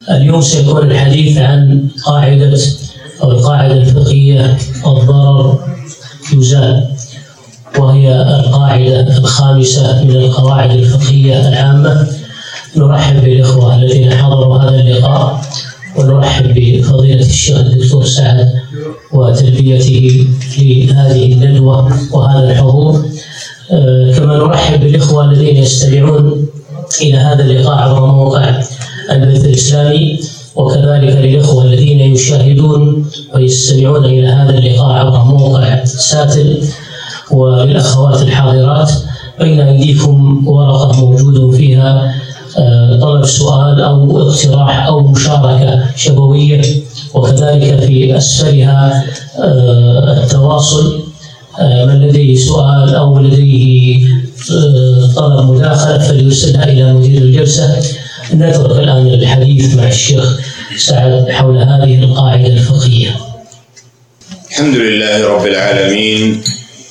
اليوم سيكون الحديث عن القاعدة الفقهية الضرر يزال، وهي القاعدة الخامسة من القواعد الفقهية العامة. نرحب بالإخوة الذين حضروا هذا اللقاء، ونرحب بفضيلة الشيخ الدكتور سعد وتلبيته لهذه الندوة وهذا الحضور. كما نرحب بالإخوة الذين يستمعون إلى هذا اللقاء عبر موقع البث الإسلامي، وكذلك للإخوة الذين يشاهدون ويستمعون إلى هذا اللقاء عبر موقع ساتل، وللأخوات الحاضرات. بين أيديكم ورقة موجود فيها طلب سؤال أو اقتراح أو مشاركة شفوية، وكذلك في أسفلها التواصل. من لديه سؤال أو لديه طلب مداخلة فليرسلها إلى مدير الجلسة. نترك الآن الحديث مع الشيخ سعد حول هذه القاعدة الفقهية. الحمد لله رب العالمين،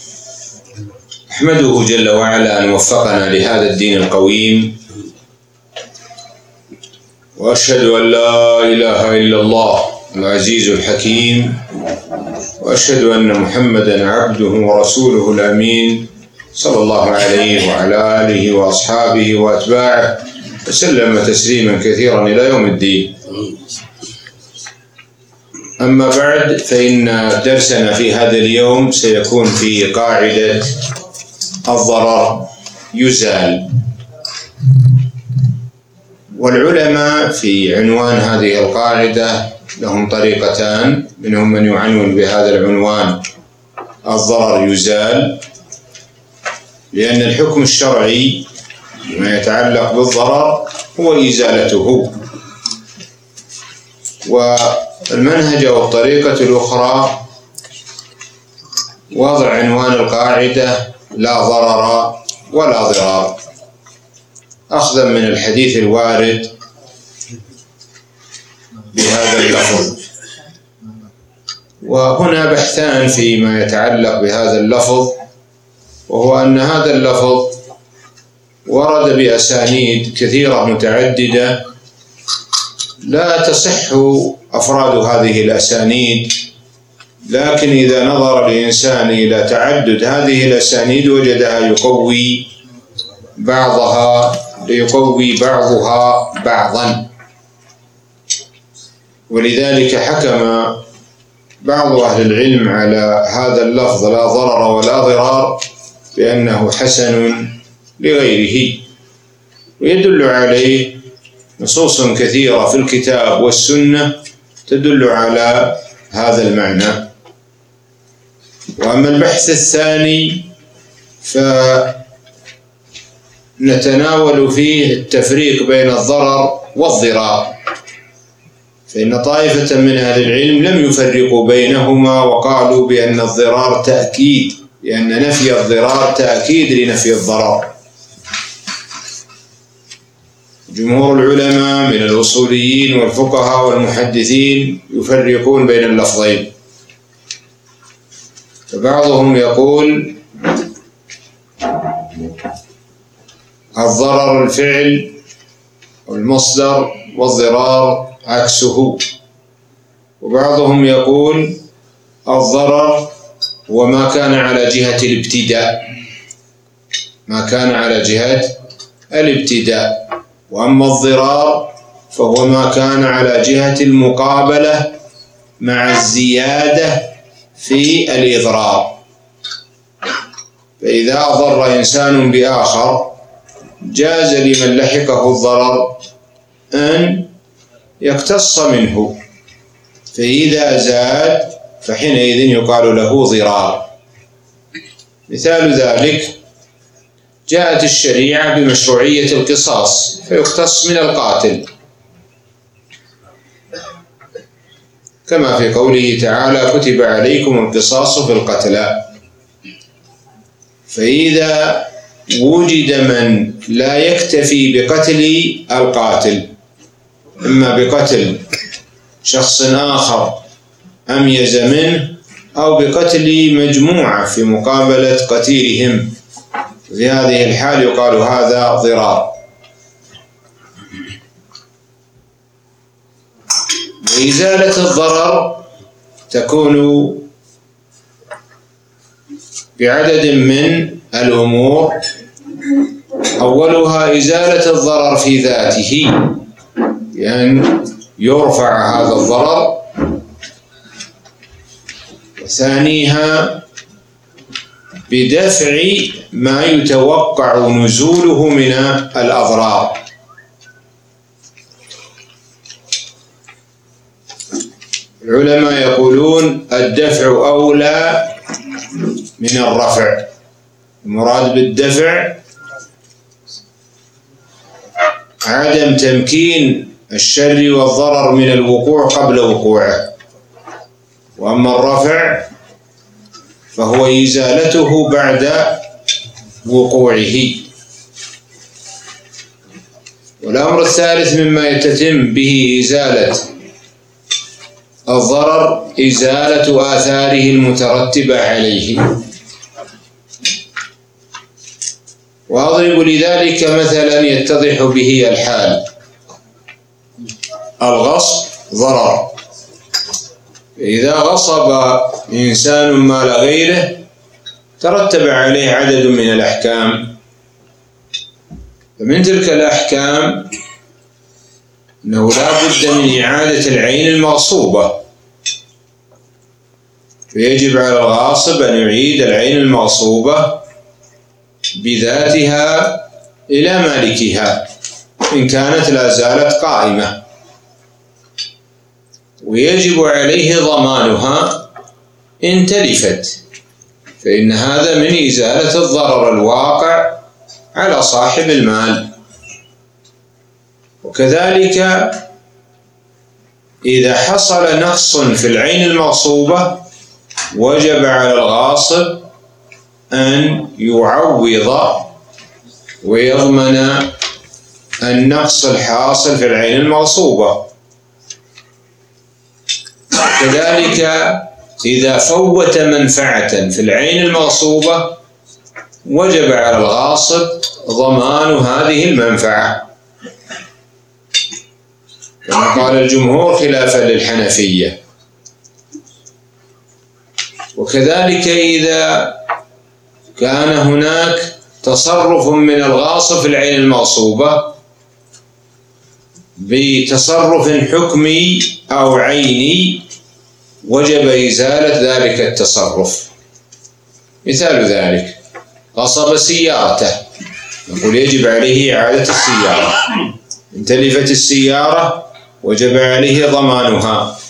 أحمده جل وعلا أن وفقنا لهذا الدين القويم، وأشهد أن لا إله إلا الله العزيز الحكيم، وأشهد أن محمدًا عبده ورسوله الأمين، صلى الله عليه وعلى آله وأصحابه وأتباعه وسلم تسليما كثيرا إلى يوم الدين. أما بعد، فإن درسنا في هذا اليوم سيكون في قاعدة الضرر يزال. والعلماء في عنوان هذه القاعدة لهم طريقتان، منهم من يعنون بهذا العنوان الضرر يزال، لأن الحكم الشرعي ما يتعلق بالضرر هو إزالته. والمنهج والطريقة الأخرى وضع عنوان القاعدة لا ضرر ولا ضرار، أخذا من الحديث الوارد بهذا اللفظ. وهنا بحثان فيما يتعلق بهذا اللفظ، وهو أن هذا اللفظ ورد بأسانيد كثيرة متعددة لا تصح أفراد هذه الأسانيد، لكن إذا نظر الإنسان إلى تعدد هذه الأسانيد وجدها يقوي بعضها ليقوي بعضها بعضا. ولذلك حكم بعض أهل العلم على هذا اللفظ لا ضرر ولا ضرار بأنه حسن لغيره، ويدل عليه نصوص كثيرة في الكتاب والسنة تدل على هذا المعنى. وأما البحث الثاني فنتناول فيه التفريق بين الضرر والضرار، فإن طائفة من أهل العلم لم يفرقوا بينهما وقالوا بأن الضرار تأكيد، لأن نفي الضرار تأكيد لنفي الضرر. جمهور العلماء من الأصوليين والفقهاء والمحدثين يفرقون بين اللفظين، فبعضهم يقول الضرر الفعل والمصدر والضرار عكسه، وبعضهم يقول الضرر هو ما كان على جهة الابتداء، ما كان على جهة الابتداء، وأما الضرار فهو ما كان على جهة المقابلة مع الزيادة في الإضرار. فإذا أضر إنسان بآخر جاز لمن لحقه الضرر أن يقتص منه، فإذا زاد فحينئذ يقال له ضرار. مثال ذلك جاءت الشريعة بمشروعية القصاص فيقتص من القاتل، كما في قوله تعالى كتب عليكم القصاص في القتلى. فإذا وجد من لا يكتفي بقتل القاتل، إما بقتل شخص آخر أميز منه أو بقتل مجموعة في مقابلة قتيلهم، في هذه الحال يقال هذا ضرار. وإزالة الضرر تكون بعدد من الأمور، أولها إزالة الضرر في ذاته، بأن يرفع هذا الضرر، وثانيها بدفع ما يتوقع نزوله من الأضرار. العلماء يقولون الدفع أولى من الرفع. المراد بالدفع عدم تمكين الشر والضرر من الوقوع قبل وقوعه، وأما الرفع فهو إزالته بعد وقوعه. والأمر الثالث مما تتم به إزالة الضرر إزالة آثاره المترتبة عليه. وأضرب لذلك مثلا يتضح به الحال. الغصب ضرر، إذا غصب إنسان مال غيره ترتب عليه عدد من الأحكام، فمن تلك الأحكام أنه لا بد من إعادة العين المغصوبة، فيجب على الغاصب أن يعيد العين المغصوبة بذاتها إلى مالكها إن كانت لا زالت قائمة، ويجب عليه ضمانها إن تلفت، فإن هذا من إزالة الضرر الواقع على صاحب المال. وكذلك إذا حصل نقص في العين المغصوبة وجب على الغاصب أن يعوض ويضمن النقص الحاصل في العين المغصوبة. كذلك إذا فوت منفعة في العين المغصوبة وجب على الغاصب ضمان هذه المنفعة، كما قال الجمهور خلافا للحنفية. وكذلك إذا كان هناك تصرف من الغاصب في العين المغصوبة بتصرف حكمي أو عيني وجب إزالة ذلك التصرف. مثال ذلك غصب سيارته، نقول يجب عليه إعادة السيارة. إن تلفت السيارة وجب عليه ضمانها.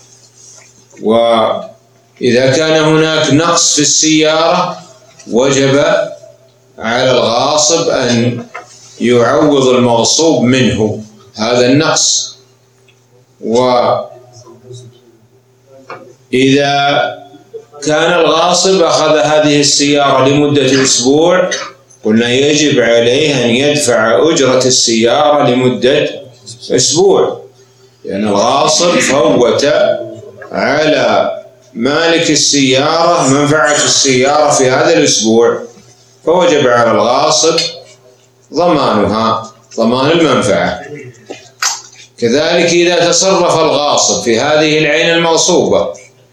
وإذا كان هناك نقص في السيارة وجب على الغاصب أن يعوض المغصوب منه هذا النقص. وإذا كان الغاصب أخذ هذه السيارة لمدة أسبوع قلنا يجب عليه أن يدفع أجرة السيارة لمدة أسبوع، لأن الغاصب فوت على مالك السيارة منفعة السيارة في هذا الأسبوع، فوجب على الغاصب ضمانها، ضمان المنفعة. كذلك إذا تصرف الغاصب في هذه العين المغصوبة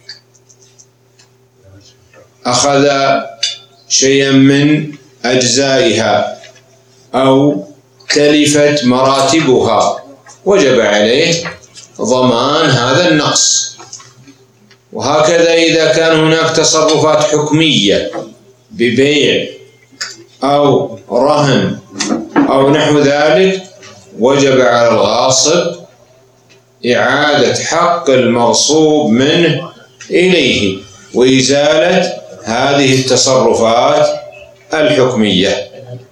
أخذ شيئا من أجزائها أو تلفت مراتبها وجب عليه ضمان هذا النقص. وهكذا إذا كان هناك تصرفات حكمية ببيع أو رهن أو نحو ذلك وجب على الغاصب إعادة حق المغصوب منه إليه وإزالة هذه التصرفات الحكمية.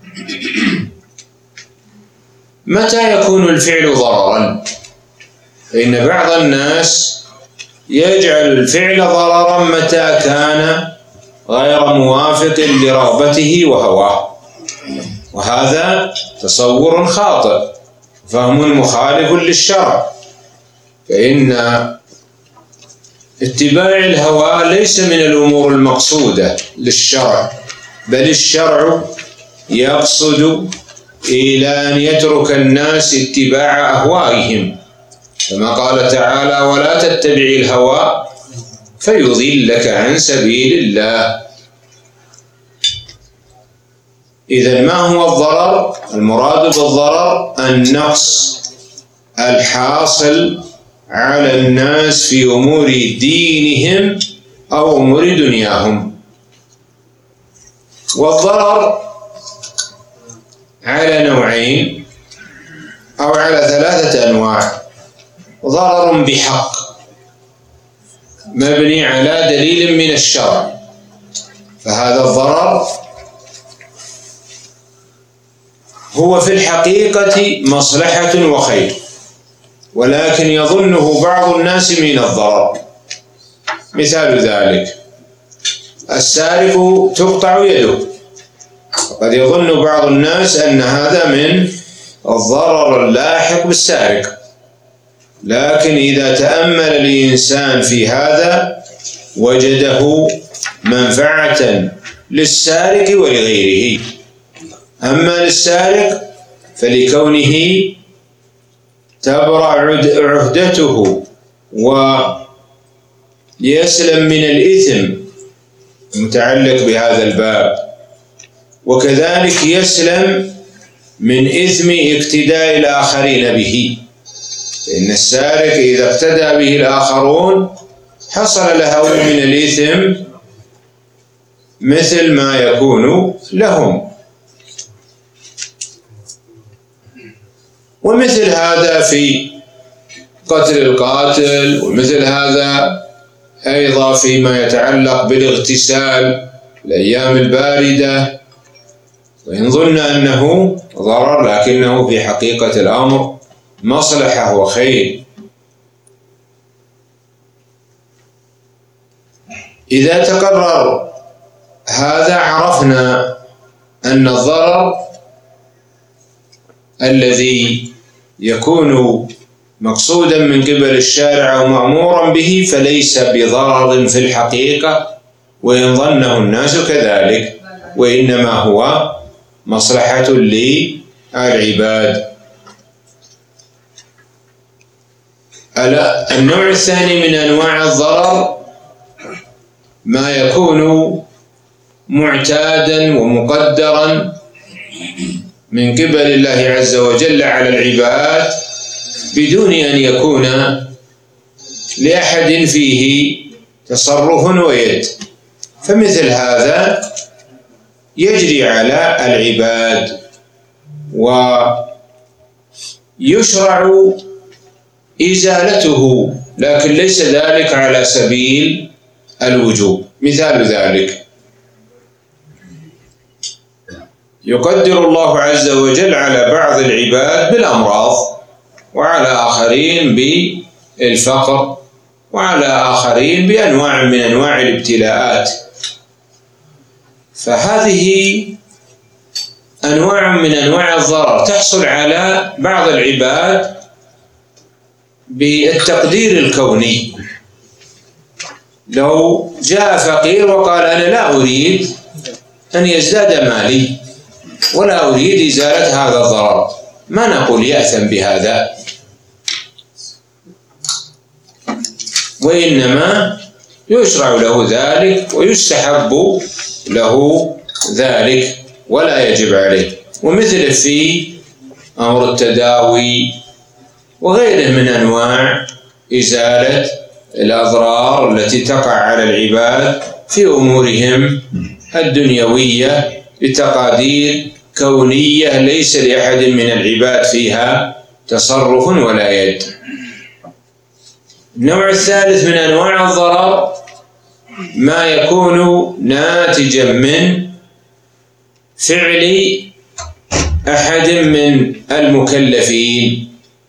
متى يكون الفعل ضررا؟ فإن بعض الناس يجعل الفعل ضررا متى كان غير موافق لرغبته وهواه، وهذا تصور خاطئ، فهم مخالف للشرع. فإن اتباع الهوى ليس من الأمور المقصودة للشرع، بل الشرع يقصد إلى أن يترك الناس اتباع أهوائهم كما قال تعالى: ولا تتبع الهوى فيضلك عن سبيل الله. إذن ما هو الضرر؟ المراد بالضرر النقص الحاصل على الناس في أمور دينهم أو أمور دنياهم. والضرر على نوعين أو على 3 أنواع: ضرر بحق مبني على دليل من الشرع، فهذا الضرر هو في الحقيقة مصلحة وخير، ولكن يظنه بعض الناس من الضرر. مثال ذلك: السارق تقطع يده، قد يظن بعض الناس أن هذا من الضرر اللاحق بالسارق، لكن إذا تأمل الإنسان في هذا وجده منفعة للسارق ولغيره. أما للسارق فلكونه تبرأ عهدته ويسلم من الإثم المتعلق بهذا الباب، وكذلك يسلم من إثم اقتداء الآخرين به، فإن السارق إذا اقتدى به الآخرون حصل له من الإثم مثل ما يكون لهم. ومثل هذا في قتل القاتل، ومثل هذا أيضا فيما يتعلق بالاغتسال الأيام الباردة، وإن ظن أنه ضرر لكنه في حقيقة الأمر مصلحة وخير. إذا تقرر هذا عرفنا أن الضرر الذي يكون مقصودا من قبل الشارع أو مأمورا به فليس بضرر في الحقيقة وإن ظنه الناس كذلك، وإنما هو مصلحة للعباد. النوع الثاني من أنواع الضرر ما يكون معتادا ومقدرا من قبل الله عز وجل على العباد بدون أن يكون لأحد فيه تصرف ويد، فمثل هذا يجري على العباد ويشرع إزالته، لكن ليس ذلك على سبيل الوجوب. مثال ذلك: يقدر الله عز وجل على بعض العباد بالأمراض، وعلى آخرين بالفقر، وعلى آخرين بأنواع من أنواع الابتلاءات، فهذه أنواع من أنواع الضرر تحصل على بعض العباد بالتقدير الكوني. لو جاء فقير وقال: أنا لا أريد أن يزداد مالي ولا أريد إزالة هذا الضرر، ما نقول يأثم بهذا، وإنما يشرع له ذلك ويستحب له ذلك ولا يجب عليه. ومثل في أمر التداوي وغيره من أنواع إزالة الأضرار التي تقع على العباد في أمورهم الدنيوية بتقادير كونية ليس لأحد من العباد فيها تصرف ولا يد. النوع الثالث من أنواع الضرر ما يكون ناتجا من فعل أحد من المكلفين،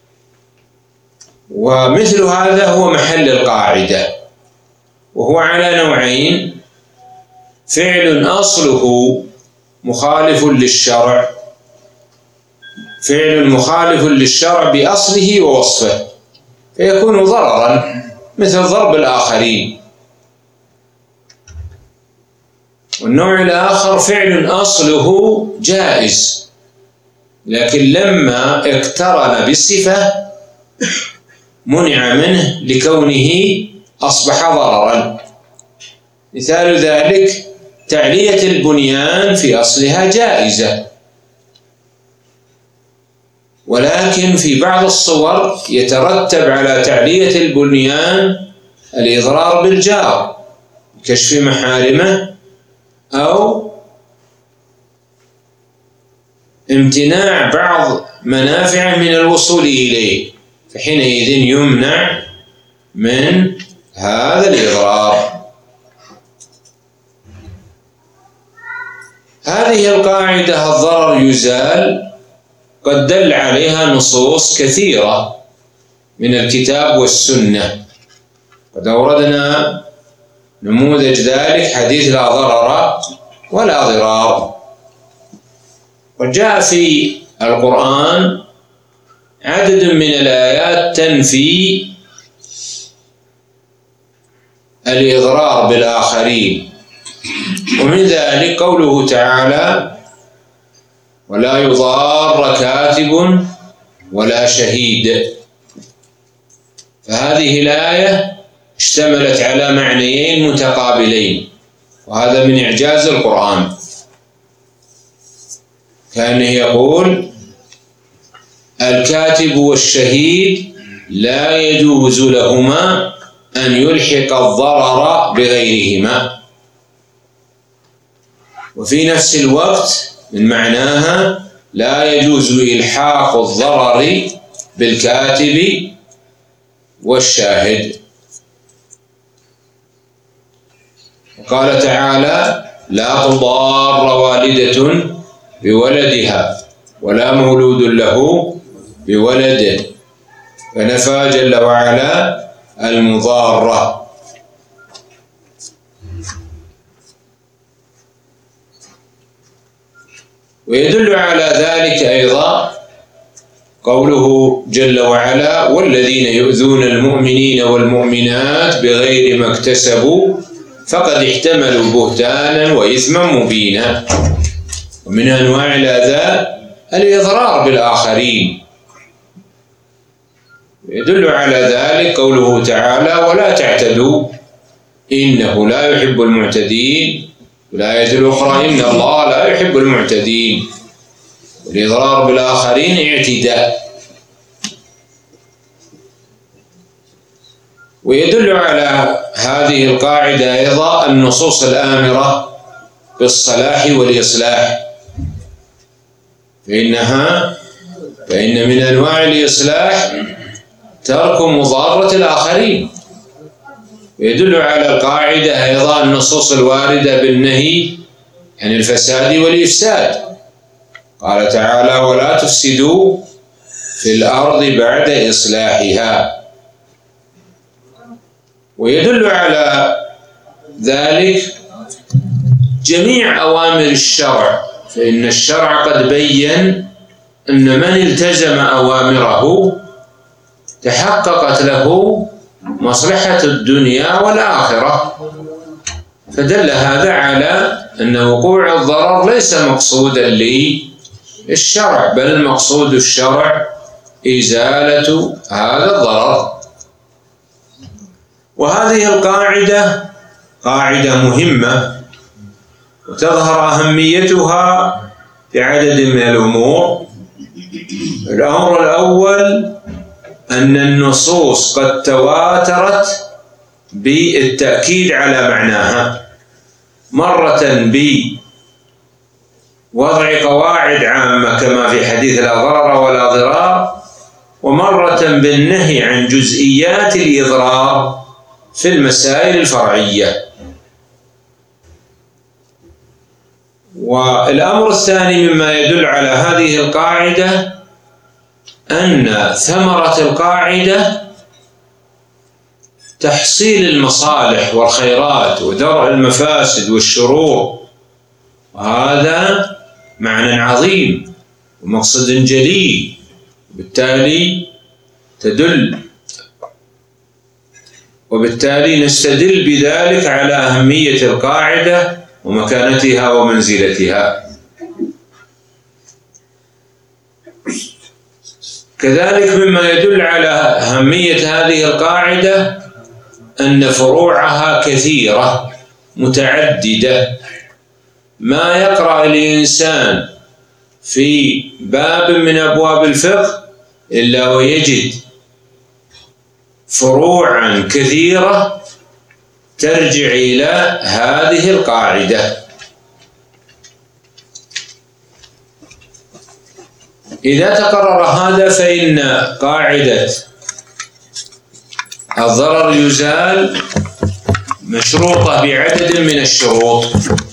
ومثل هذا هو محل القاعدة، وهو على نوعين: فعل أصله مخالف للشرع، فعل مخالف للشرع بأصله ووصفه فيكون ضررا مثل ضرب الآخرين. والنوع الآخر فعل أصله جائز لكن لما اقترن بالصفة منع منه لكونه أصبح ضررا. مثال ذلك تعلية البنيان في أصلها جائزة، ولكن في بعض الصور يترتب على تعلية البنيان الإضرار بالجار، كشف محارمه أو امتناع بعض منافعه من الوصول إليه، فحينئذ يمنع من هذا الإضرار. هذه القاعدة الضرر يزال قد دل عليها نصوص كثيرة من الكتاب والسنة، قد أوردنا نموذج ذلك حديث لا ضرر ولا ضرار. وجاء في القرآن عدد من الآيات تنفي الإضرار بالآخرين، ومن ذلك قوله تعالى: ولا يضار كاتب ولا شهيد. فهذه الآية اشتملت على معنيين متقابلين، وهذا من إعجاز القرآن، كأنه يقول: الكاتب والشهيد لا يجوز لهما أن يلحق الضرر بغيرهما، وفي نفس الوقت من معناها لا يجوز إلحاق الضرر بالكاتب والشاهد. وقال تعالى: لا تضار والدة بولدها ولا مولود له بولده، فنفى جل وعلا المضارة. ويدل على ذلك أيضا قوله جل وعلا: والذين يؤذون المؤمنين والمؤمنات بغير ما اكتسبوا فقد احتملوا بهتانا وإثما مبينا. ومن أنواع الأذى الإضرار بالآخرين. يدل على ذلك قوله تعالى: ولا تعتدوا إنه لا يحب المعتدين. والآية الأخرى: إن الله لا يحب المعتدين. والإضرار بالآخرين اعتداء. ويدل على هذه القاعدة أيضا النصوص الآمرة بالصلاح والإصلاح، فإن من أنواع الإصلاح ترك مضارة الآخرين. ويدل على القاعدة أيضا النصوص الواردة بالنهي عن الفساد والإفساد، قال تعالى: ولا تفسدوا في الأرض بعد إصلاحها. ويدل على ذلك جميع أوامر الشرع، فإن الشرع قد بين أن من التزم أوامره تحققت له مصلحة الدنيا والآخرة، فدل هذا على أن وقوع الضرر ليس مقصودا للشرع، بل مقصود الشرع إزالة هذا الضرر. وهذه القاعدة قاعدة مهمة، وتظهر أهميتها في عدد من الأمور. الأمر الأول أن النصوص قد تواترت بالتأكيد على معناها، مرة بوضع قواعد عامة كما في حديث لا ضرر ولا ضرار، ومرة بالنهي عن جزئيات الإضرار في المسائل الفرعية. والأمر الثاني مما يدل على هذه القاعدة أن ثمرة القاعدة تحصيل المصالح والخيرات ودرء المفاسد والشرور، وهذا معنى عظيم ومقصد جليل، وبالتالي نستدل بذلك على أهمية القاعدة ومكانتها ومنزلتها. كذلك مما يدل على أهمية هذه القاعدة أن فروعها كثيرة متعددة. ما يقرأ الإنسان في باب من أبواب الفقه إلا ويجد فروعا كثيرة ترجع إلى هذه القاعدة. إذا تقرر هذا فإن قاعدة الضرر يزال مشروطة بعدد من الشروط.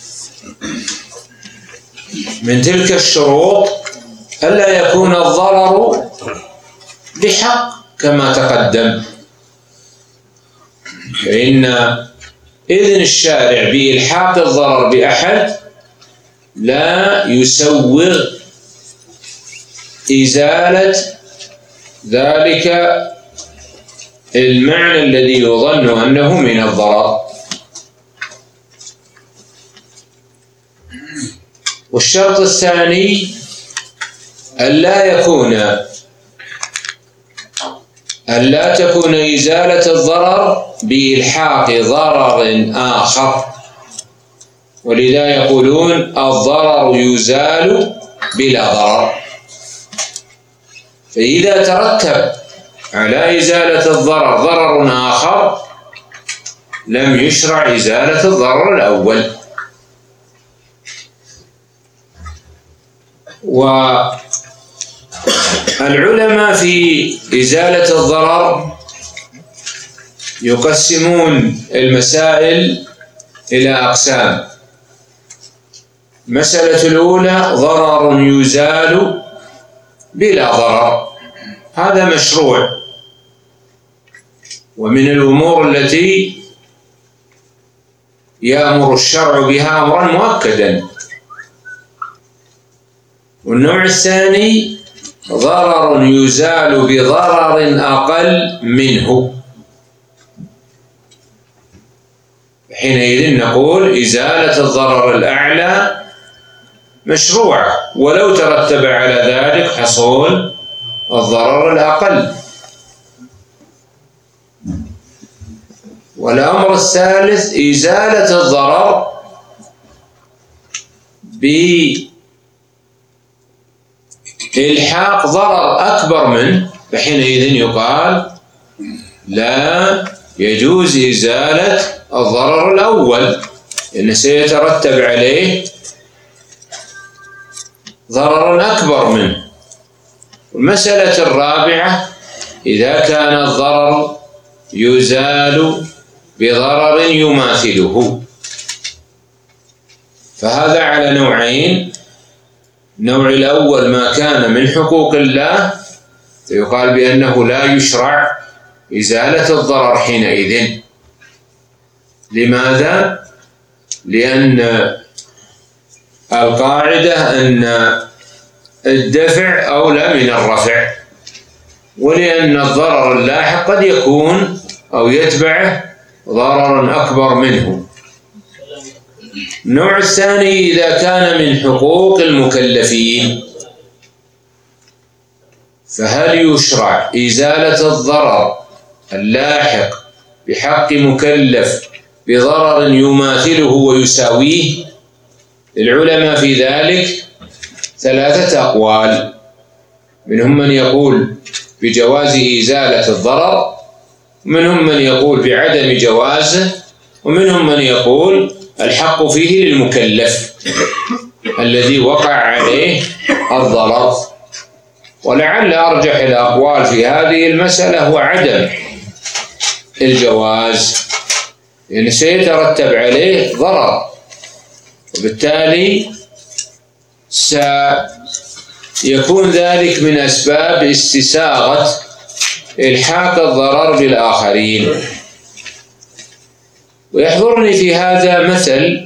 من تلك الشروط ألا يكون الضرر بحق كما تقدم، فإن إذن الشارع بإلحاق الضرر بأحد لا يسوغ إزالة ذلك المعنى الذي يظن أنه من الضرر. والشرط الثاني ألا تكون إزالة الضرر بإلحاق ضرر آخر، ولذا يقولون الضرر يزال بلا ضرر. فإذا ترتب على إزالة الضرر ضرر آخر لم يشرع إزالة الضرر الأول. والعلماء في إزالة الضرر يقسمون المسائل إلى أقسام. المسألة الأولى ضرر يزال بلا ضرر، هذا مشروع ومن الأمور التي يأمر الشرع بها أمرا مؤكدا. والنوع الثاني ضرر يزال بضرر أقل منه، حينئذ نقول إزالة الضرر الأعلى مشروعة ولو ترتب على ذلك حصول الضرر الأقل. والأمر الثالث إزالة الضرر بإلحاق ضرر أكبر منه، فحينئذ يقال لا يجوز إزالة الضرر الأول لأنه سيترتب عليه ضرر أكبر منه. المسألة الرابعة إذا كان الضرر يزال بضرر يماثله، فهذا على نوعين. النوع الأول ما كان من حقوق الله فيقال بأنه لا يشرع إزالة الضرر حينئذ. لماذا؟ لأن القاعدة أن الدفع أولى من الرفع، ولأن الضرر اللاحق قد يكون أو يتبعه ضرر أكبر منه. النوع الثاني إذا كان من حقوق المكلفين فهل يشرع إزالة الضرر اللاحق بحق مكلف بضرر يماثله ويساويه؟ العلماء في ذلك ثلاثة أقوال، منهم من يقول بجواز إزالة الضرر، ومنهم من يقول بعدم جوازه، ومنهم من يقول الحق فيه للمكلف الذي وقع عليه الضرر. ولعل أرجح الأقوال في هذه المسألة هو عدم الجواز، لأن سيترتب عليه ضرر، وبالتالي سيكون ذلك من أسباب استساغة إلحاق الضرر بالآخرين. ويحضرني في هذا مثل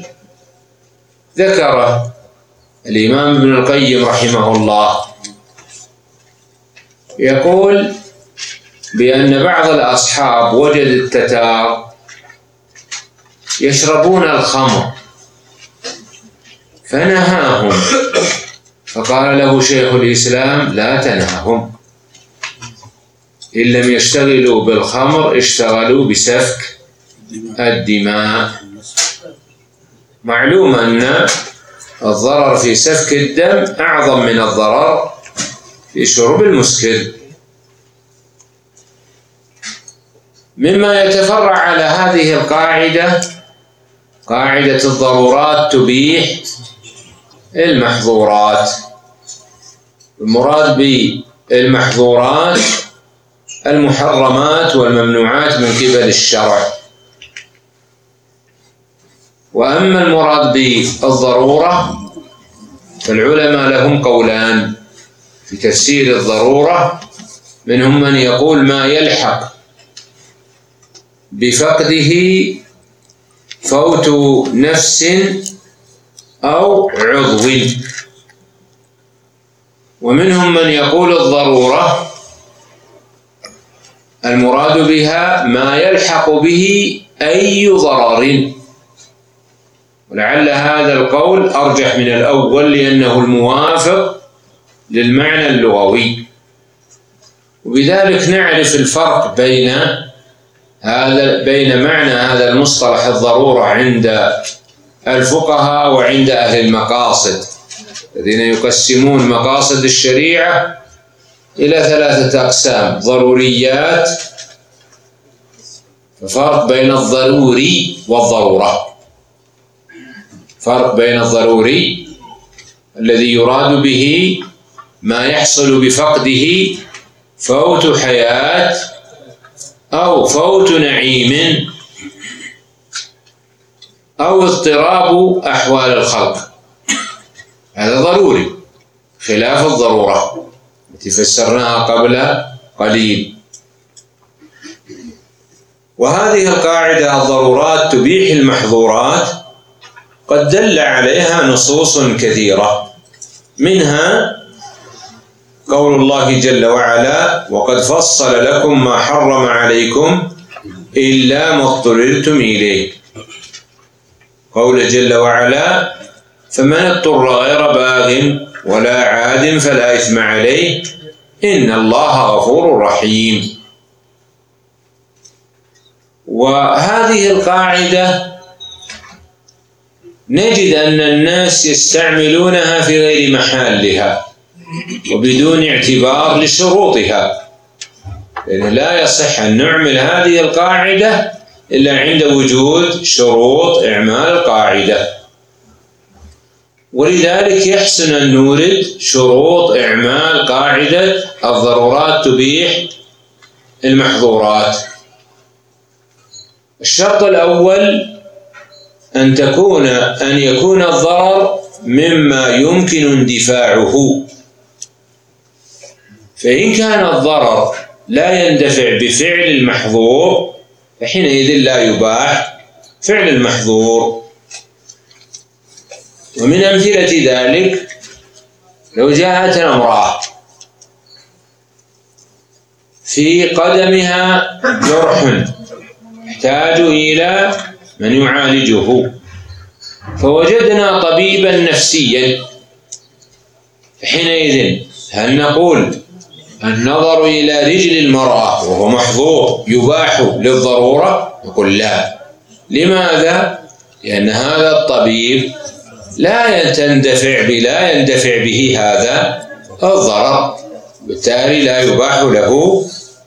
ذكره الإمام ابن القيم رحمه الله، يقول بأن بعض الأصحاب وجد التتار يشربون الخمر فنهاهم، فقال له شيخ الإسلام لا تنههم، إن لم يشتغلوا بالخمر اشتغلوا بسفك الدماء. معلوم أن الضرر في سفك الدم أعظم من الضرر في شرب المسكر. مما يتفرع على هذه القاعدة قاعدة الضرورات تبيح المحظورات. المراد بالمحظورات المحرمات والممنوعات من قبل الشرع. وأما المراد بالضرورة فالعلماء لهم قولان في تفسير الضرورة. منهم من يقول ما يلحق بفقده فوت نفس أو عضو، ومنهم من يقول الضرورة المراد بها ما يلحق به أي ضرر، ولعل هذا القول أرجح من الأول لأنه الموافق للمعنى اللغوي. وبذلك نعرف الفرق بين معنى هذا المصطلح الضرورة عند الفقهاء وعند أهل المقاصد الذين يقسمون مقاصد الشريعة إلى 3 أقسام: ضروريات، ففرق بين الضروري والضرورة. فرق بين الضروري الذي يراد به ما يحصل بفقده فوت حياة أو فوت نعيم أو اضطراب أحوال الخلق، هذا ضروري، خلاف الضرورة التي فسرناها قبل قليل. وهذه القاعدة الضرورات تبيح المحظورات قد دل عليها نصوص كثيرة، منها قول الله جل وعلا: وقد فصل لكم ما حرم عليكم إلا ما اضطررتم إليه. قوله جل وعلا: فمن اضطر غير باغ ولا عاد فلا إثم عليه إن الله غفور رحيم. وهذه القاعدة نجد أن الناس يستعملونها في غير محلها وبدون اعتبار لشروطها، لأنه لا يصح أن نعمل هذه القاعدة إلا عند وجود شروط إعمال القاعدة، ولذلك يحسن أن نورد شروط إعمال قاعدة الضرورات تبيح المحظورات. الشرط الأول أن يكون الضرر مما يمكن اندفاعه، فإن كان الضرر لا يندفع بفعل المحظور فحينئذ لا يباح فعل المحظور. ومن أمثلة ذلك لو جاءتنا امرأة في قدمها جرح يحتاج إلى من يعالجه، فوجدنا طبيبا نفسيا، فحينئذ هل نقول النظر إلى رجل المرأة وهو محظور يباح للضرورة؟ نقول لا. لماذا؟ لأن هذا الطبيب لا يندفع به هذا الضرر، بالتالي لا يباح له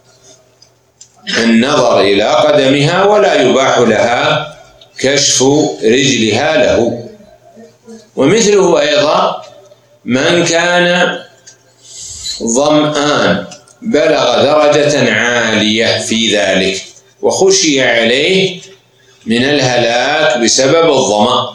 النظر إلى قدمها ولا يباح لها كشف رجلها له. ومثله أيضا من كان ظمآن بلغ درجة عالية في ذلك وخشي عليه من الهلاك بسبب الظمأ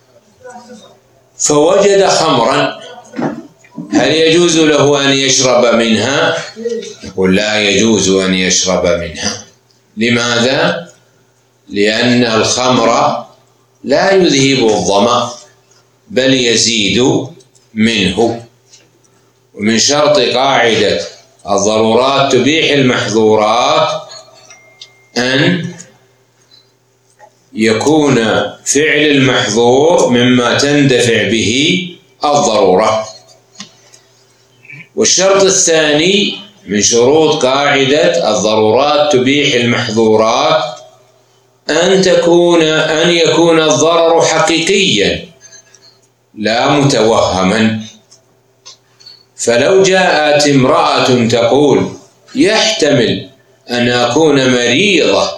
فوجد خمرا، هل يجوز له أن يشرب منها؟ يقول لا يجوز أن يشرب منها. لماذا؟ لأن الخمر لا يذهب الظمأ بل يزيد منه. ومن شرط قاعدة الضرورات تبيح المحظورات أن يكون فعل المحظور مما تندفع به الضرورة. والشرط الثاني من شروط قاعدة الضرورات تبيح المحظورات أن يكون الضرر حقيقيا لا متوهما. فلو جاءت امرأة تقول يحتمل أن أكون مريضة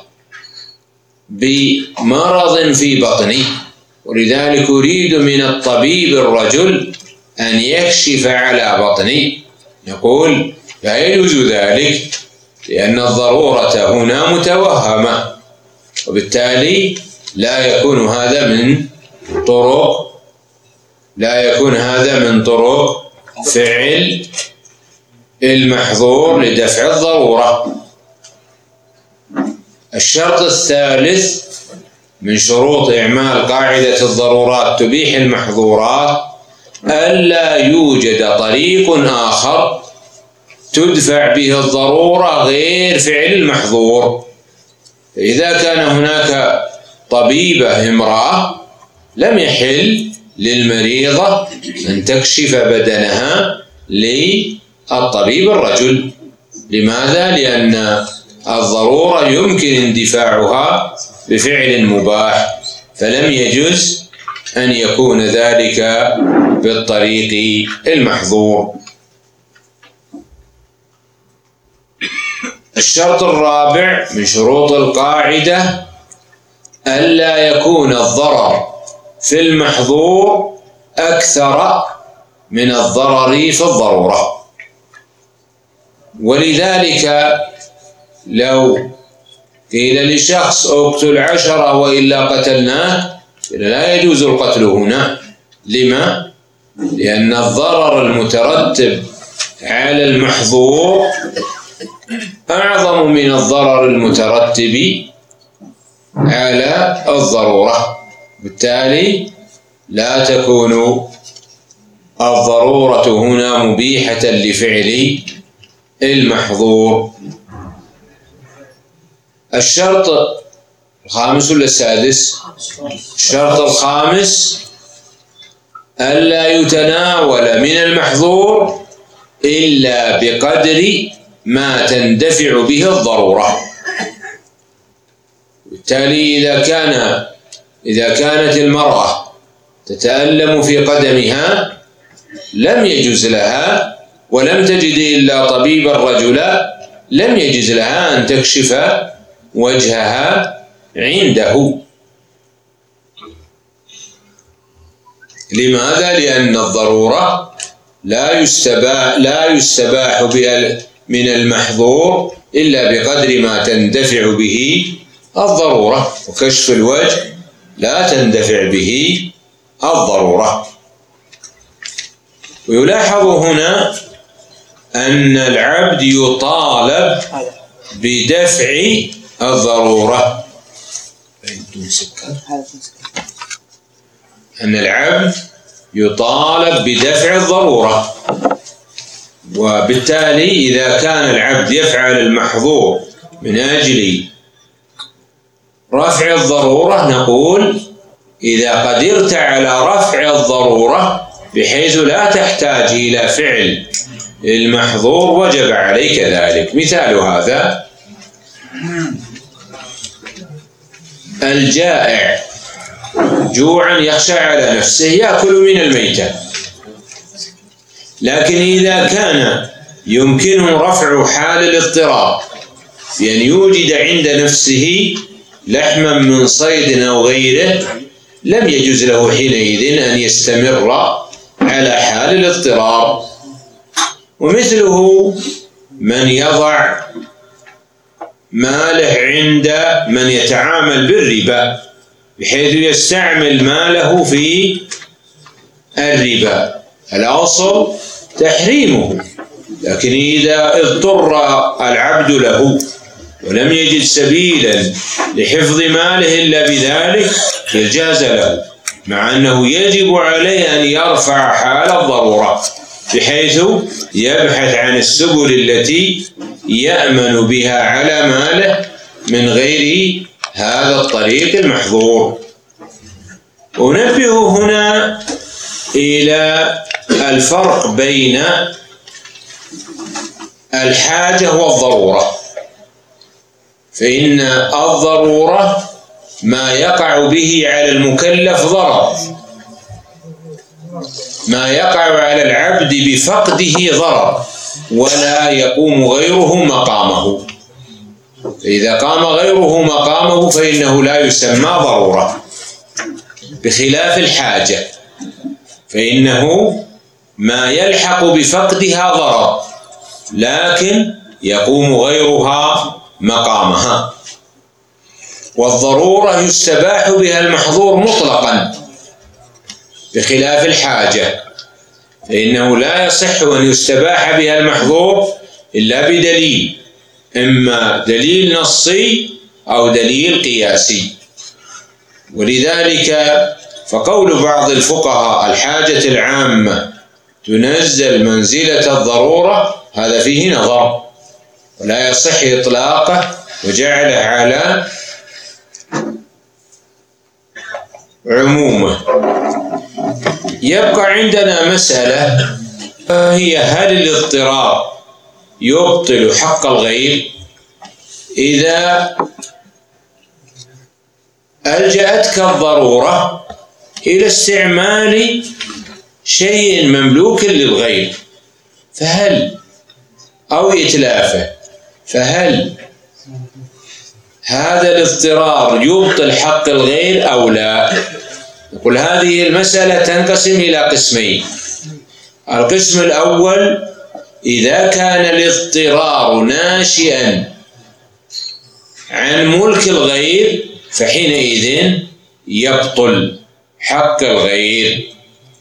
بمرض في بطني ولذلك أريد من الطبيب الرجل أن يكشف على بطني، نقول لا يجوز ذلك لأن الضرورة هنا متوهمة، وبالتالي لا يكون هذا من طرق فعل المحظور لدفع الضرورة. الشرط الثالث من شروط إعمال قاعدة الضرورات تبيح المحظورات ألا يوجد طريق آخر تدفع به الضرورة غير فعل المحظور. فإذا كان هناك طبيبة امرأة لم يحل للمريضة أن تكشف بدنها للطبيب الرجل. لماذا؟ لأن الضرورة يمكن اندفاعها بفعل مباح، فلم يجوز أن يكون ذلك بالطريق المحظور. الشرط الرابع من شروط القاعدة ألا يكون الضرر في المحظور أكثر من الضرر في الضرورة. ولذلك لو قيل لشخص اقتل 10 وإلا قتلناه لا يجوز القتل هنا. لما؟ لأن الضرر المترتب على المحظور أعظم من الضرر المترتب على الضرورة، بالتالي لا تكون الضرورة هنا مبيحة لفعل المحظور. الشرط الخامس ولا السادس؟ الشرط الخامس ألا يتناول من المحظور إلا بقدر ما تندفع به الضرورة. بالتالي إذا كانت المرأة تتألم في قدمها لم يجوز لها ولم تجد إلا طبيب الرجل لم يجوز لها أن تكشف وجهها عنده. لماذا؟ لأن الضرورة لا يستباح من المحظور إلا بقدر ما تندفع به الضرورة، وكشف الوجه لا تندفع به الضرورة. ويلاحظ هنا أن العبد يطالب بدفع الضرورة، أن العبد يطالب بدفع الضرورة. وبالتالي إذا كان العبد يفعل المحظور من أجل رفع الضرورة نقول إذا قدرت على رفع الضرورة بحيث لا تحتاج إلى فعل المحظور وجب عليك ذلك. مثال هذا الجائع جوعا يخشى على نفسه يأكل من الميتة، لكن إذا كان يمكنه رفع حال الاضطرار بأن يوجد عند نفسه لحما من صيد أو غيره لم يجوز له حينئذ أن يستمر على حال الاضطرار. ومثله من يضع ماله عند من يتعامل بالربا بحيث يستعمل ماله في الربا، الأصل تحريمه، لكن إذا اضطر العبد له ولم يجد سبيلا لحفظ ماله إلا بذلك جاز له، مع أنه يجب عليه أن يرفع حال الضرورة بحيث يبحث عن السبل التي يأمن بها على ماله من غير هذا الطريق المحظور. أنبه هنا إلى الفرق بين الحاجة والضرورة، فإن الضرورة ما يقع به على المكلف ضرر، ما يقع على العبد بفقده ضرر، ولا يقوم غيره مقامه. فإذا قام غيره مقامه فإنه لا يسمى ضرورة، بخلاف الحاجة فإنه ما يلحق بفقدها ضرر، لكن يقوم غيرها مقامها. والضرورة يستباح بها المحظور مطلقا، بخلاف الحاجة فإنه لا يصح أن يستباح بها المحظور إلا بدليل، إما دليل نصي أو دليل قياسي. ولذلك فقول بعض الفقهاء الحاجة العامة تنزل منزلة الضرورة هذا فيه نظر، ولا يصح إطلاقه وجعله على عمومه. يبقى عندنا مسألة، هي هل الاضطرار يبطل حق الغير؟ إذا ألجأتك الضرورة إلى استعمال شيء مملوك للغير أو إتلافه، فهل هذا الاضطرار يبطل حق الغير أو لا؟ نقول هذه المسألة تنقسم إلى قسمين. القسم الأول: إذا كان الاضطرار ناشئا عن ملك الغير فحينئذ يبطل حق الغير.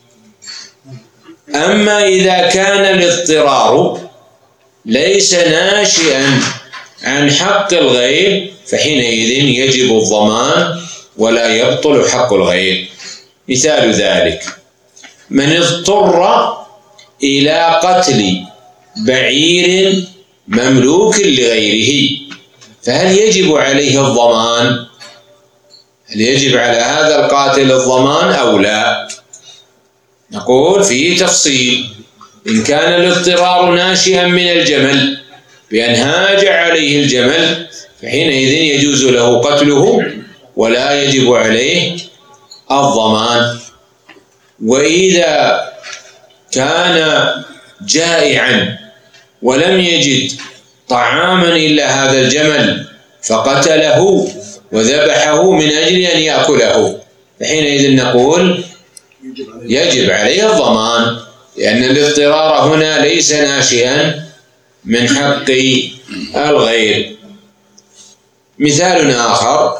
أما إذا كان الاضطرار ليس ناشئا عن حق الغير فحينئذ يجب الضمان ولا يبطل حق الغير. مثال ذلك: من اضطر إلى قتل بعير مملوك لغيره فهل يجب عليه الضمان؟ هل يجب على هذا القاتل الضمان أو لا؟ نقول فيه تفصيل. إن كان الاضطرار ناشئا من الجمل بأن هاج عليه الجمل فحينئذ يجوز له قتله ولا يجب عليه الضمان. وإذا كان جائعا ولم يجد طعاما إلا هذا الجمل فقتله وذبحه من أجل أن يأكله فحينئذ نقول يجب عليه الضمان، لأن الاضطرار هنا ليس ناشئا من حق الغير. مثال آخر: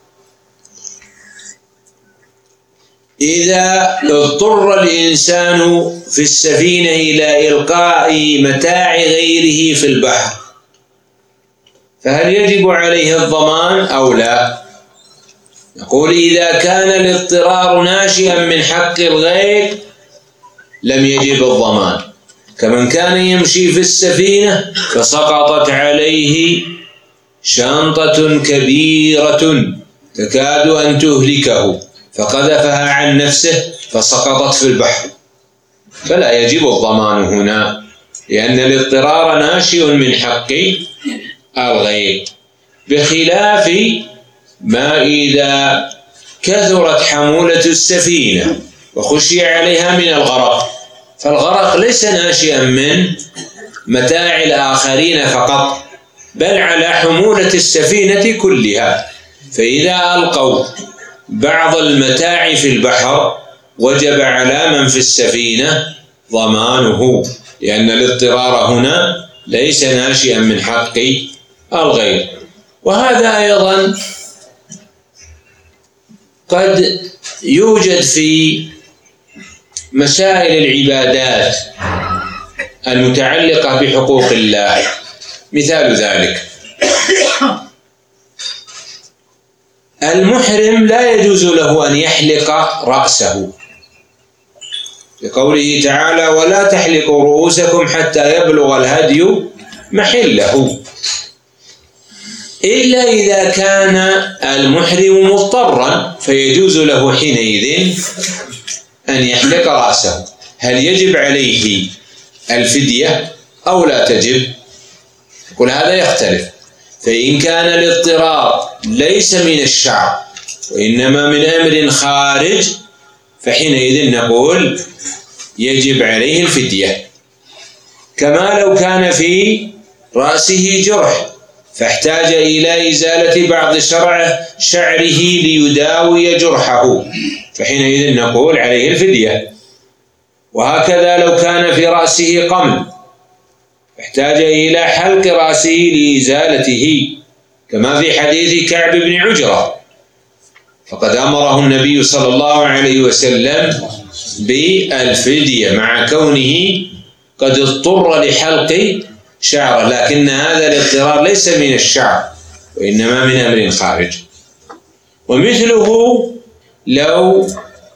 إذا اضطر الإنسان في السفينة إلى إلقاء متاع غيره في البحر فهل يجب عليه الضمان أو لا؟ نقول إذا كان الاضطرار ناشئا من حق الغير لم يجب الضمان، كمن كان يمشي في السفينة فسقطت عليه شنطة كبيرة تكاد أن تهلكه فقذفها عن نفسه فسقطت في البحر، فلا يجب الضمان هنا، لأن الاضطرار ناشئ من حق الغير. بخلاف ما إذا كثرت حمولة السفينة وخشي عليها من الغرق، فالغرق ليس ناشئا من متاع الآخرين فقط بل على حمولة السفينة كلها، فإذا ألقوا بعض المتاع في البحر وجب على من في السفينة ضمانه، لأن الاضطرار هنا ليس ناشئا من حق الغير. وهذا أيضا قد يوجد في مسائل العبادات المتعلقة بحقوق الله. مثال ذلك: المحرم لا يجوز له أن يحلق رأسه، لقوله تعالى: ولا تحلقوا رؤوسكم حتى يبلغ الهدي محله، إلا إذا كان المحرم مضطرا فيجوز له حينئذ أن يحلق رأسه. هل يجب عليه الفدية أو لا تجب؟ يقول هذا يختلف. فإن كان الاضطرار ليس من الشعر وإنما من أمر خارج فحينئذ نقول يجب عليه الفدية. كما لو كان في رأسه جرح فاحتاج إلى إزالة بعض شعره ليداوي جرحه فحينئذ نقول عليه الفدية. وهكذا لو كان في رأسه قمل فاحتاج إلى حلق رأسه لإزالته كما في حديث كعب بن عجرة، فقد أمره النبي صلى الله عليه وسلم بالفدية مع كونه قد اضطر لحلق شعره، لكن هذا الاضطرار ليس من الشعر وإنما من أمر خارج. ومثله لو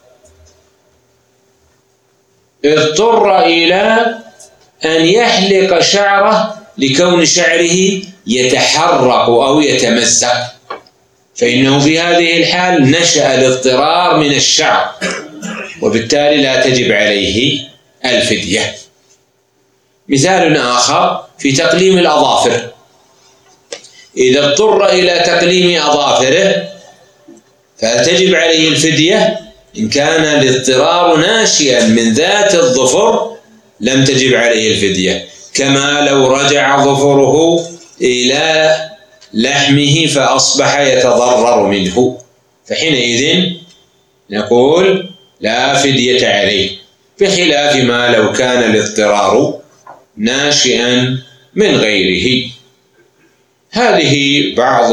اضطر إلى أن يحلق شعره لكون شعره يتحرق أو يتمزق فإنه في هذه الحال نشأ الاضطرار من الشعر وبالتالي لا تجب عليه الفدية. مثال آخر في تقليم الأظافر، إذا اضطر إلى تقليم أظافره فتجب عليه الفدية. إن كان الاضطرار ناشئا من ذات الظفر لم تجب عليه الفدية، كما لو رجع ظفره إلى لحمه فأصبح يتضرر منه فحينئذ نقول لا فدية عليه، بخلاف ما لو كان الاضطرار ناشئا من غيره. هذه بعض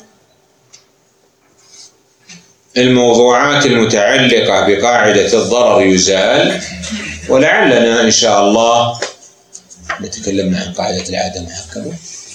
الموضوعات المتعلقة بقاعدة الضرر يزال، ولعلنا إن شاء الله نتكلم عن قاعدة العادة محكمة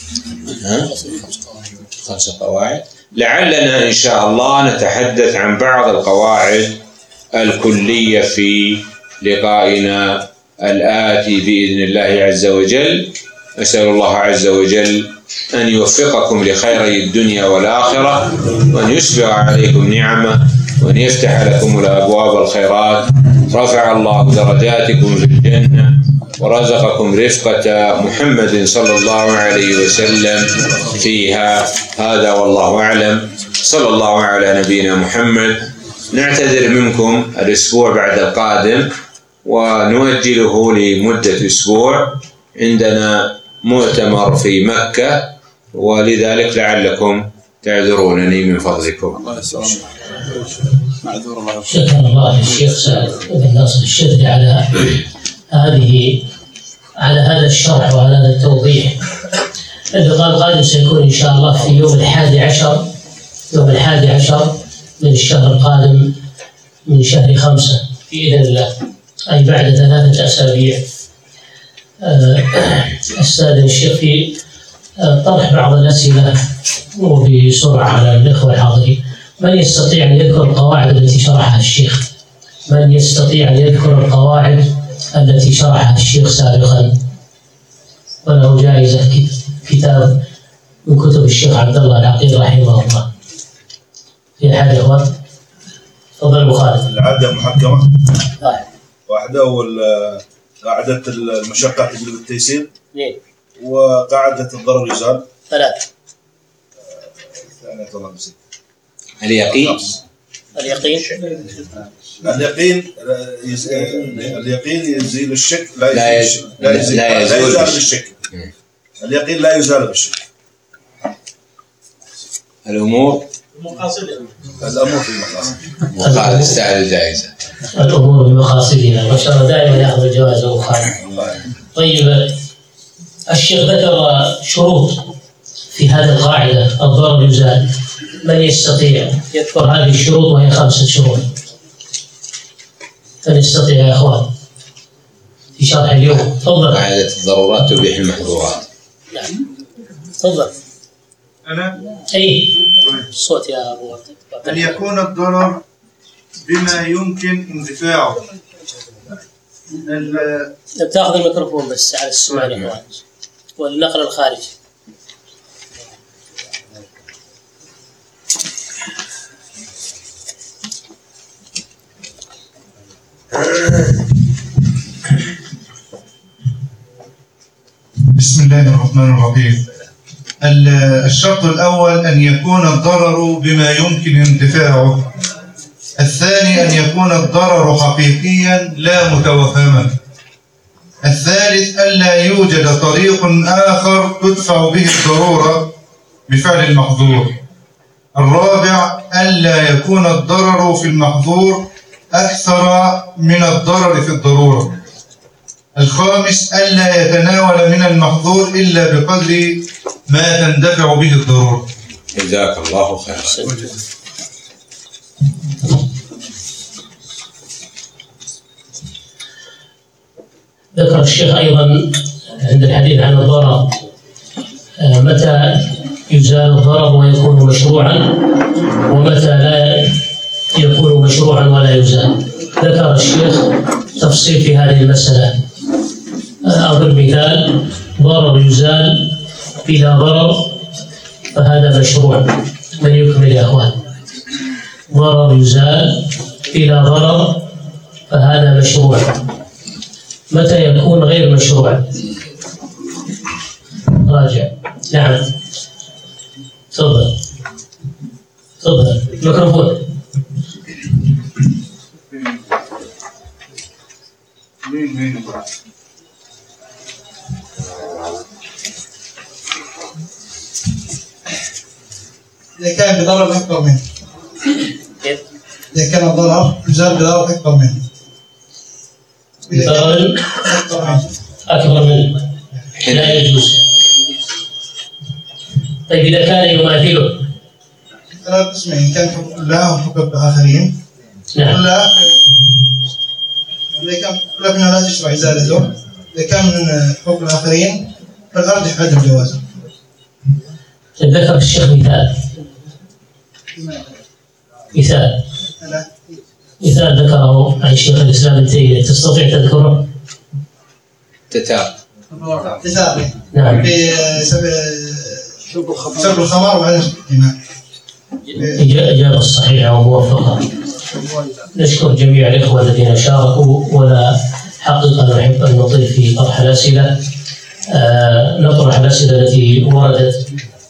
5 قواعد. لعلنا إن شاء الله نتحدث عن بعض القواعد الكلية في لقائنا الآتي بإذن الله عز وجل. أسأل الله عز وجل أن يوفقكم لخيري الدنيا والآخرة، وأن يسبغ عليكم نعمه، وأن يفتح لكم الأبواب الخيرات. رفع الله درجاتكم في الجنة ورزقكم رفقة محمد صلى الله عليه وسلم فيها. هذا والله أعلم. صلى الله على نبينا محمد. نعتذر منكم الأسبوع بعد القادم ونؤجله لمدة أسبوع، عندنا مؤتمر في مكة، ولذلك لعلكم تعذرونني من فضلكم. شكرا الله للشيخ سعد بن ناصر الشذلي على هذا الشرح وعلى هذا التوضيح. اللقاء القادم سيكون إن شاء الله في يوم 11 من الشهر القادم من شهر 5 بإذن الله، أي بعد 3 أسابيع. أستاذن الشيخ في طرح بعض الأسئلة وبسرعة على الإخوة الحاضرين. من يستطيع أن يذكر القواعد التي شرحها الشيخ؟ من يستطيع أن يذكر القواعد التي شرحها الشيخ سابقا؟ وله جائزة كتاب من كتب الشيخ عبد الله العقيل رحمه الله. في أحد إخوان؟ تفضل أبو خالد. العادة محكمة واحدة، وقاعدة المشقة تجلب التيسير 2، وقاعدة الضرر يزال 3. اليقين يزيل الشك، لا يزال بالشك. اليقين لا يزال بالشك. الأمور في مقاصد تستاهل الجائزة. الأمور بمقاصدها، ما شاء الله دائما يأخذ الجوائز أبو خالد. طيب، الشيخ ذكر شروط في هذه القاعدة الضرر يزال. من يستطيع يذكر هذه الشروط وهي 5 شروط؟ من يستطيع يا إخوان في شرح اليوم؟ تفضل. قاعدة الضرورات تبيح المحظورات. نعم تفضل. أنا؟ أي الصوت يا أبو. أن يكون الضرر بما يمكن اندفاعه. تأخذ الميكروفون بس على السماع يا إخوان، والنقل الخارجي. بسم الله الرحمن الرحيم. الشرط الأول أن يكون الضرر بما يمكن انتفاعه. الثاني أن يكون الضرر حقيقيا لا متوهما. الثالث ألا يوجد طريق آخر تدفع به الضرورة بفعل المحظور. الرابع ألا يكون الضرر في المحظور أكثر من الضرر في الضرورة. الخامس ألا يتناول من المحظور إلا بقدر ما تندفع به الضرورة. جزاك الله خيرا. ذكر الشيخ أيضا عند الحديث عن الضرر متى يزال الضرر ويكون مشروعا ومتى لا يكون مشروعا ولا يزال. ذكر الشيخ تفصيل في هذه المسألة. أضرب مثال: ضرر يزال بلا ضرر فهذا مشروع. من يكمل يا أخوان؟ ضرر يزال بلا ضرر فهذا مشروع. متى يكون غير مشروع؟ راجع. نعم تفضل تفضل الميكروفون. إذا كان بضرر أكبر منه. إذا كان الضرر يزال بضرر أكبر منه. ضرر أكبر منه لا يجوز. طيب إذا كان يماثله؟ ثلاث قسمين: كان حكم الله وحكم الآخرين. نعم. الله إذا كان كل منها لا تشرع إزالته. إذا كان من حكم الآخرين فالأرجح عدم جوازه. ذكر الشيخ مثال ذكره عن شيخ الإسلام ابن تيمية. تستطيع تذكره؟ تتاب. نعم. شرب الخمر وعدم الإيمان. إجابة صحيحة وموفقة. نشكر جميع الإخوة الذين شاركوا، ولا حقيقة نحب أن نطيل في طرح الأسئلة. نطرح الأسئلة التي وردت.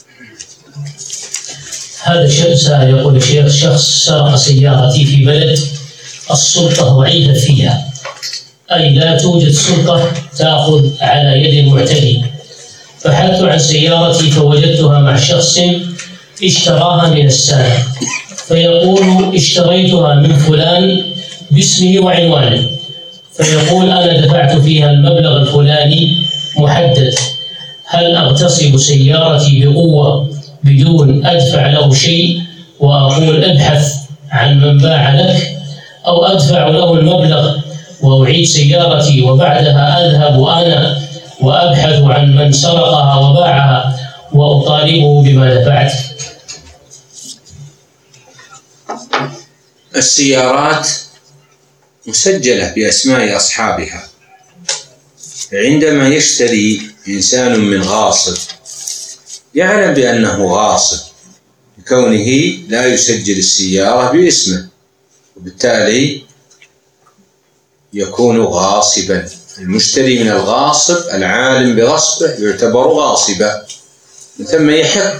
هذا سائل يقول: الشيخ، شخص سرق سيارتي في بلد السلطة ضعيفة فيها، أي لا توجد سلطة تأخذ على يد المعتدي، بحثت عن سيارتي فوجدتها مع شخص اشتراها من السائق، فيقول: اشتريتها من فلان باسمه وعنوانه، فيقول: أنا دفعت فيها المبلغ الفلاني محدد، هل أغتصب سيارتي بقوة بدون أدفع له شيء وأقول ابحث عن من باع لك، أو أدفع له المبلغ وأعيد سيارتي وبعدها أذهب أنا وأبحث عن من سرقها وباعها وأطالبه بما دفعت؟ السيارات مسجلة بأسماء أصحابها، عندما يشتري إنسان من غاصب يعلم بأنه غاصب لكونه لا يسجل السيارة باسمه، وبالتالي يكون غاصبا. المشتري من الغاصب العالم بغصبه يعتبر غاصبا، ثم يحق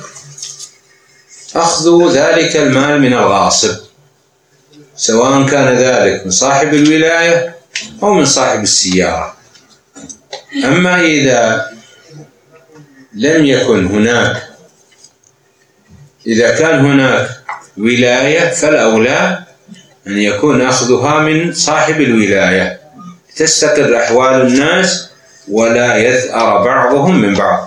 أخذ ذلك المال من الغاصب، سواء كان ذلك من صاحب الولاية أو من صاحب السيارة. أما إذا لم يكن هناك، إذا كان هناك ولاية فالأولى أن يكون أخذها من صاحب الولاية تستقر أحوال الناس ولا يثأر بعضهم من بعض.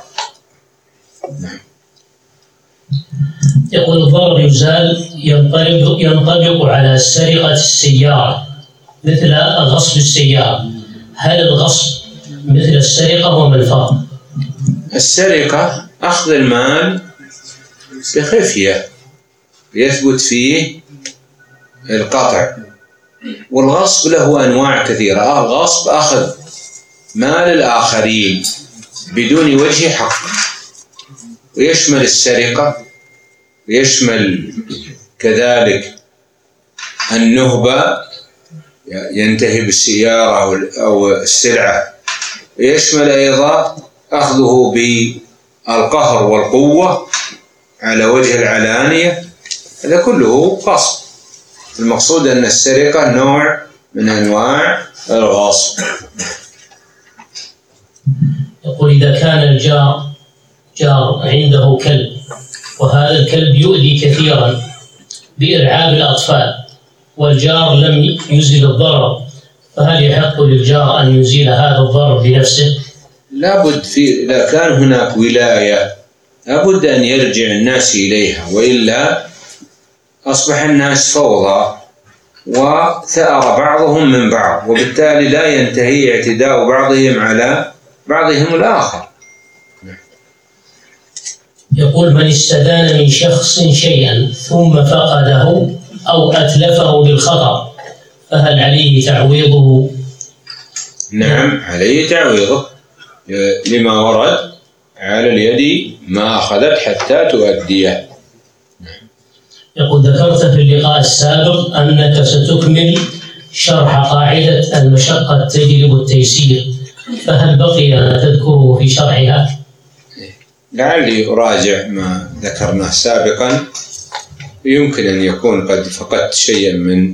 يقول: الضرر يزال ينطبق على سرقة السيارة مثل غصب السيارة، هل الغصب مثل السرقة وما الفرق؟ السرقة أخذ المال بخفية يثبت فيه القطع، والغصب له أنواع كثيرة. الغصب أخذ مال الآخرين بدون وجه حق، ويشمل السرقة، ويشمل كذلك النهبة ينتهب السيارة أو السلعة، ويشمل أيضا أخذه القهر والقوة على وجه العلانية، هذا كله غصب. المقصود أن السرقة نوع من أنواع الغصب. يقول إذا كان الجار عنده كلب، وهذا الكلب يؤذي كثيرا بإرعاب الأطفال، والجار لم يزل الضرر، فهل يحق للجار أن يزيل هذا الضرر بنفسه؟ لابد إذا كان هناك ولاية لابد أن يرجع الناس إليها، وإلا أصبح الناس فوضى وثأر بعضهم من بعض، وبالتالي لا ينتهي اعتداء بعضهم على بعضهم الآخر. يقول من استدان من شخص شيئا ثم فقده أو أتلفه بالخطأ، فهل عليه تعويضه؟ نعم، عليه تعويضه، لما ورد على اليد ما أخذت حتى تؤديه. يقول ذكرت في اللقاء السابق أنك ستكمل شرح قاعدة المشقة تجلب التيسير، فهل بقي أن تذكره في شرحها؟ لعلي أراجع ما ذكرناه سابقا، يمكن أن يكون قد فقدت شيئا من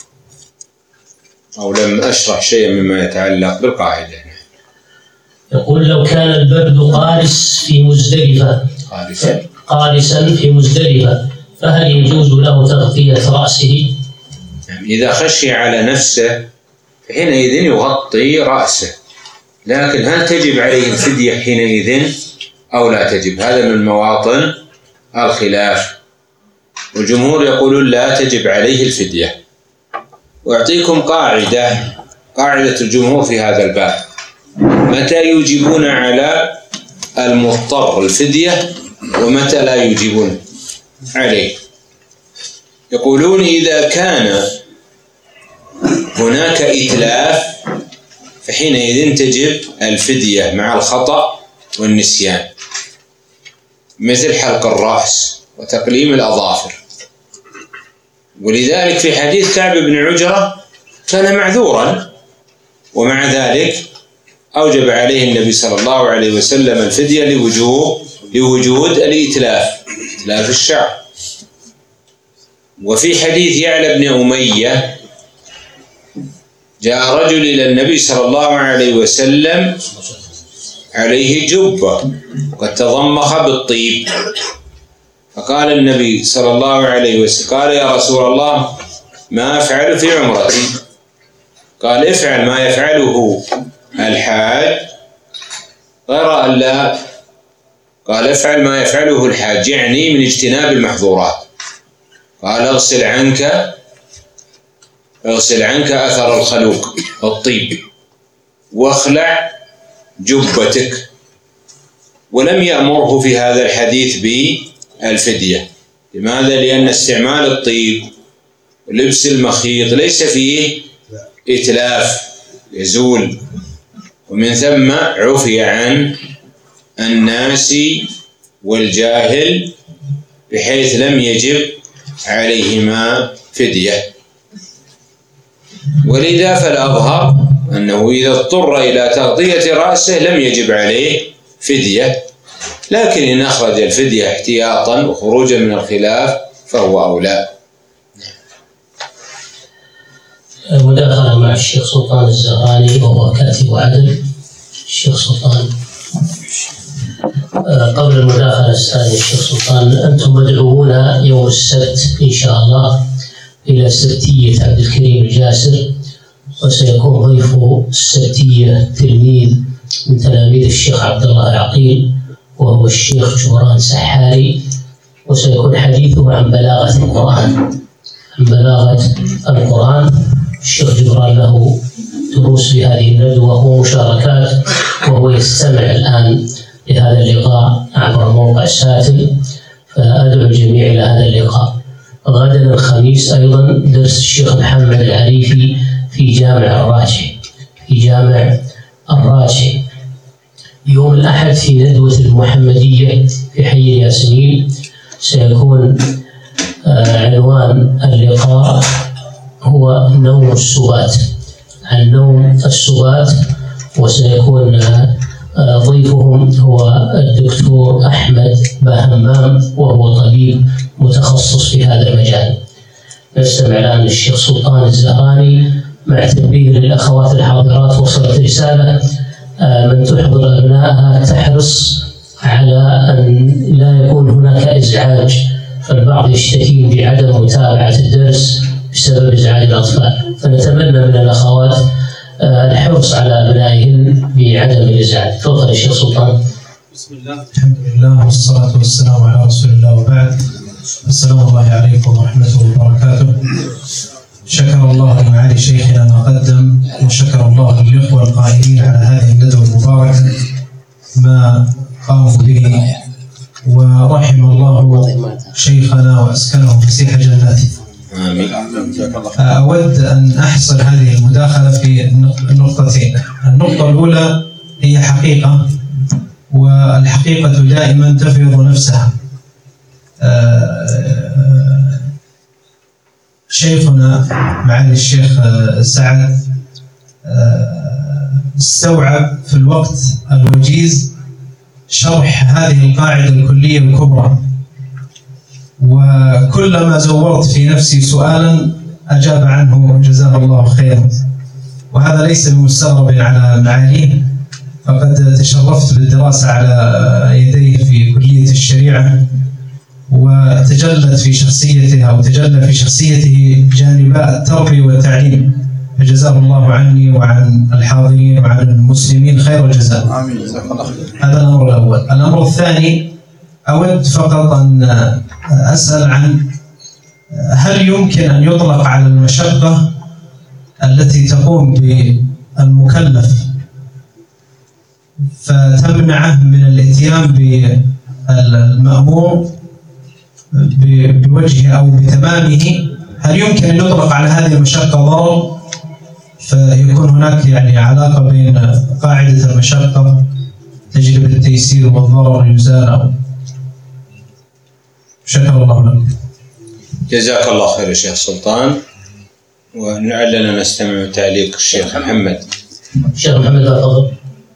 أو لم أشرح شيئا مما يتعلق بالقاعدة. يقول لو كان البرد قارس في مزدلفة قارسا في مزدلفة، فهل يجوز له تغطية رأسه؟ إذا خشي على نفسه حينئذ يغطي رأسه، لكن هل تجب عليه الفدية حينئذ أو لا تجب؟ هذا من مواطن الخلاف، والجمهور يقولون لا تجب عليه الفدية. وأعطيكم قاعدة الجمهور في هذا الباب: متى يوجبون على المضطر الفدية ومتى لا يوجبون عليه. يقولون إذا كان هناك إتلاف فحينئذ تجب الفدية مع الخطأ والنسيان، مثل حلق الرأس وتقليم الأظافر. ولذلك في حديث كعب بن عجرة كان معذورا، ومع ذلك أوجب عليه النبي صلى الله عليه وسلم الفدية لوجود الإتلاف، إتلاف الشعر. وفي حديث يعلى بن أمية جاء رجل إلى النبي صلى الله عليه وسلم عليه جبة وقد تضمخ بالطيب، فقال النبي صلى الله عليه وسلم قال يا رسول الله ما أفعل في عمرتي؟ قال افعل ما يفعله الحاج غير أن لا، قال افعل ما يفعله الحاج يعني من اجتناب المحظورات. قال اغسل عنك أثر الخلوق الطيب واخلع جبتك. ولم يأمره في هذا الحديث بالفدية. لماذا؟ لأن استعمال الطيب ولبس المخيط ليس فيه إتلاف يزول، ومن ثم عفي عن الناس والجاهل بحيث لم يجب عليهما فدية. ولذا فالأظهر أنه إذا اضطر إلى تغطية رأسه لم يجب عليه فدية، لكن إن أخرج الفدية احتياطا وخروجا من الخلاف فهو أولى. مداخلة مع الشيخ سلطان الزهراني وهو كاتب عدل. الشيخ سلطان، قبل المداخلة الثانية الشيخ سلطان، أنتم مدعوون يوم السبت إن شاء الله إلى سبتية عبد الكريم الجاسر، وسيكون ضيفه السبتية تلميذ من تلاميذ الشيخ عبد الله العقيل وهو الشيخ جبران سحاري، وسيكون حديثه عن بلاغة القرآن. الشيخ جبران له دروس في هذه الندوة ومشاركات، وهو يستمع الآن لهذا اللقاء عبر موقع ساتل، فأدعو الجميع إلى هذا اللقاء. غدا الخميس أيضا درس الشيخ محمد العريفي في جامع الراجحي. يوم الأحد في ندوة المحمدية في حي الياسمين سيكون عنوان اللقاء هو نوم السبات، عن نوم السبات، وسيكون ضيفهم هو الدكتور أحمد باهمام، وهو طبيب متخصص في هذا المجال. نستمع الآن للشيخ سلطان الزهراني مع تنبيه للأخوات الحاضرات. وصلت رسالة من تحضر أبنائها تحرص على أن لا يكون هناك إزعاج، فالبعض يشتكي بعدم متابعة الدرس بسبب إزعاج الأطفال، فنتمنى من الأخوات الحرص على أبنائهن بعدم الإزعاج. تفضل يا شيخ سلطان. بسم الله، الحمد لله، والصلاة والسلام على رسول الله، وبعد. السلام الله عليكم ورحمته وبركاته. شكر الله لمعالي شيخنا ما قدم، وشكر الله للإخوة القائمين على هذه الندوة المباركة ما قاموا به، ورحم الله شيخنا وأسكنه فسيح جناته. آمين. أود أن أحصر هذه المداخلة في نقطتين. النقطة الأولى هي حقيقة، والحقيقة دائما تفرض نفسها. شيخنا معالي الشيخ سعد استوعب في الوقت الوجيز شرح هذه القاعدة الكلية الكبرى، وكلما زورت في نفسي سؤالا أجاب عنه جزاه الله خيرا، وهذا ليس بمستغرب على معاليه، فقد تشرفت بالدراسة على يديه في كلية الشريعة، وتجلى في شخصيته جانبا التربية والتعليم، فجزاه الله عني وعن الحاضرين وعن المسلمين خير الجزاء. آمين. هذا الأمر الأول. الأمر الثاني، أود فقط أن أسأل عن هل يمكن أن يطلق على المشقة التي تقوم بالمكلف فتمنعه من الاتيان بالمأمور بوجهه أو بتمامه، هل يمكن أن يطلق على هذه المشقة ضرر فيكون هناك يعني علاقة بين قاعدة المشقة تجلب التيسير والضرر يزال؟ شكر الله لكم. جزاك الله خير يا شيخ سلطان، ولعلنا نستمع تعليق الشيخ محمد. الشيخ محمد تفضل.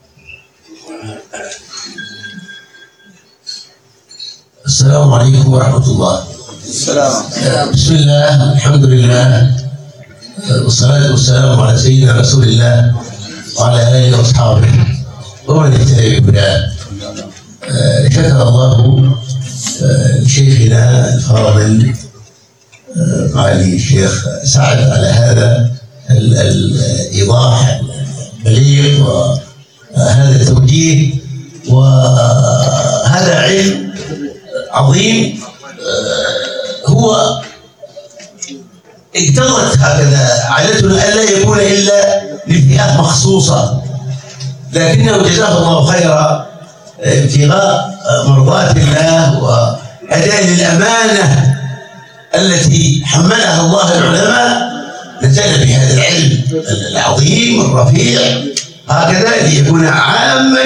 السلام عليكم ورحمة الله. السلام. بسم الله، الحمد لله، والصلاة والسلام على سيدنا رسول الله وعلى آله وأصحابه ومن اهتدى بهداه. شكر الله شيخنا الفاضل معالي الشيخ سعد على هذا الإيضاح البليغ وهذا التوجيه، وهذا علم عظيم هو اقتضت هكذا عادتنا ألا يكون إلا لفئات مخصوصة، لكنه جزاه الله خيرا ابتغاء مرضات الله وأداء للأمانة التي حملها الله العلماء نزل بهذا العلم العظيم الرفيع هكذا ليكون عاما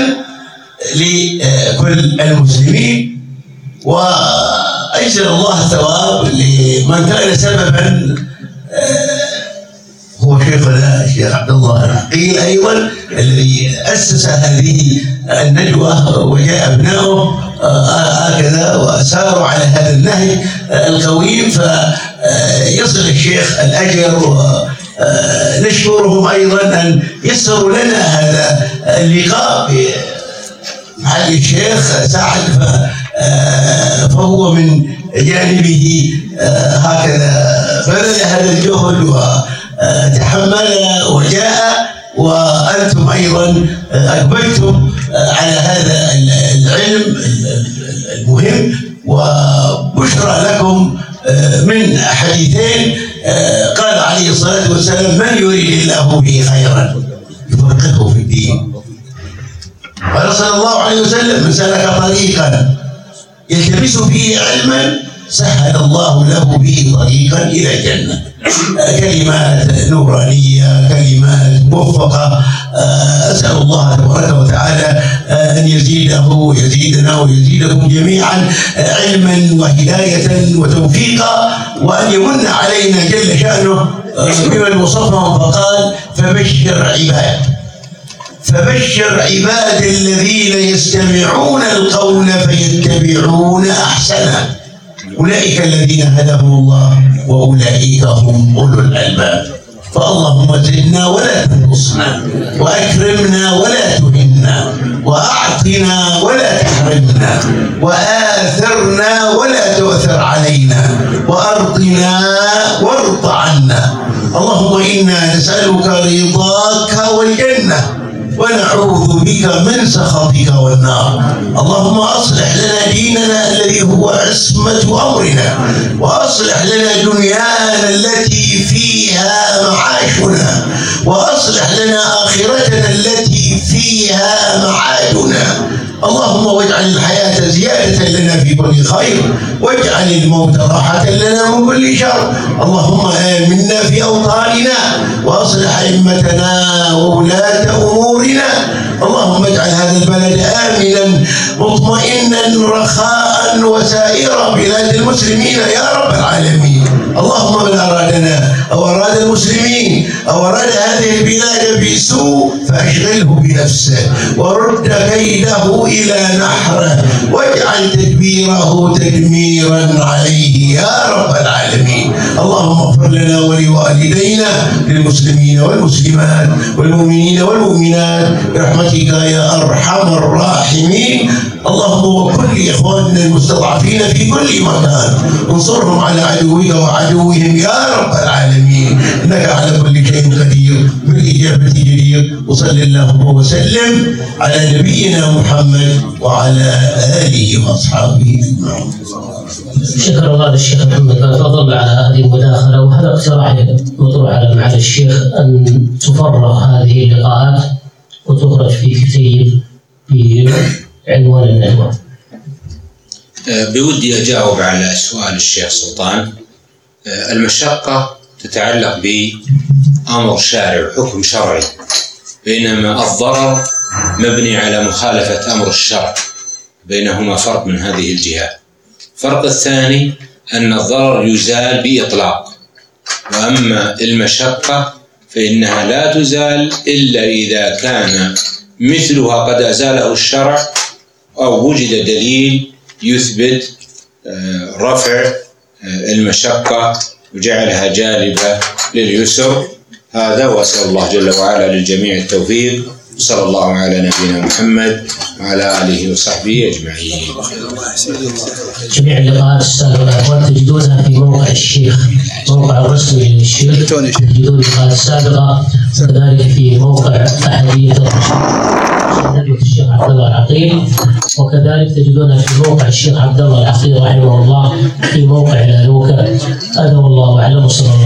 لكل المسلمين، وأجزل الله الثواب لمن كان سببا هو شيخنا الشيخ عبد الله العقيل أيضا الذي أسس هذه الندوة، وجاء أبنائه هكذا وساروا على هذا النهج القويم فيصل الشيخ الأجر، ونشكرهم أيضا أن يسروا لنا هذا اللقاء معالي الشيخ سعد، فهو من جانبه هكذا بذل هذا الجهد وتحمل وجاء، وأنتم أيضا أقبلتم على هذا العلم المهم، وبشرى لكم من حديثين قال عليه الصلاة والسلام: من يريد الله به خيرا يفقهه في الدين. قال صلى الله عليه وسلم: من سلك طريقا يلتمس فيه علما سهل الله له به طريقا إلى الجنة. كلمات نورانية، كلمات موفقة، أسأل الله تبارك وتعالى أن يزيده ويزيدنا ويزيدكم جميعا علما وهداية وتوفيقا، وأن يمن علينا جل شأنه بمن وصفهم فقال: فبشر عباد. فبشر عباد الذين يستمعون القول فيتبعون أحسنه أولئك الذين هداهم الله وأولئك هم أولو الألباب. فاللهم زدنا ولا تنقصنا، وأكرمنا ولا تهنا، وأعطنا ولا تحرمنا، وآثرنا ولا تؤثر علينا، وأرضنا وارض عنا. اللهم إنا نسألك رضاك والجنة، ونعوذ بك من سخطك والنار. اللهم أصلح لنا ديننا الذي هو عصمة أمرنا، وأصلح لنا دنيانا التي فيها معاشنا، وأصلح لنا آخرتنا التي فيها معادنا. اللهم واجعل الحياة زيادة لنا في كل خير، واجعل الموت راحة لنا من كل شر. اللهم آمنا في أوطاننا، وأصلح أئمتنا وولاة أمورنا. اللهم اجعل هذا البلد آمنا مطمئنا رخاء وسائر بلاد المسلمين يا رب العالمين. اللهم من أرادنا أو أراد المسلمين أو أراد هذه البلاد بسوء فأشغله بنفسه، ورد كيده إلى نحره، واجعل تدبيره تدميرا عليه يا رب العالمين. اللهم اغفر لنا ولوالدينا، للمسلمين والمسلمات والمؤمنين والمؤمنات برحمتك يا أرحم الراحمين. اللهم وكل إخواننا المستضعفين في كل مكان، انصرهم على عدوك وعدوهم يا رب العالمين، إنك على كل شيء قدير بالإجابة جدير. وصل اللهم وسلم على نبينا محمد وعلى آله وأصحابه أجمعين. شكرا الله للشيخ محمد بن فضل على هذه المداخلة، وهذا اقتراح مطروح على معالي الشيخ أن تفرغ هذه اللقاءات وتخرج في كتيب بعنوان الندوة. بودي أجاوب على سؤال الشيخ سلطان. المشقة تتعلق بأمر شارع وحكم شرعي، بينما الضرر مبني على مخالفة أمر الشرع، بينهما فرق من هذه الجهة. الفرق الثاني أن الضرر يزال بإطلاق، وأما المشقة فإنها لا تزال إلا إذا كان مثلها قد أزاله الشرع أو وجد دليل يثبت رفع المشقة وجعلها جالبة لليسر. هذا، وأسأل الله جل وعلا للجميع التوفيق. صلى الله على نبينا محمد وعلى آله وصحبه أجمعين. جميع اللقاءات السابقة تجدونها في موقع الشيخ، موقع الرسمي للشيخ، تجدون اللقاءات السابقة، وكذلك في موقع أحاديث ندوة الشيخ عبد الله العقيل، وكذلك تجدونها في موقع الشيخ عبد الله العقيل رحمه الله في موقع الألوكة. هذا والله أعلم. وصلى الله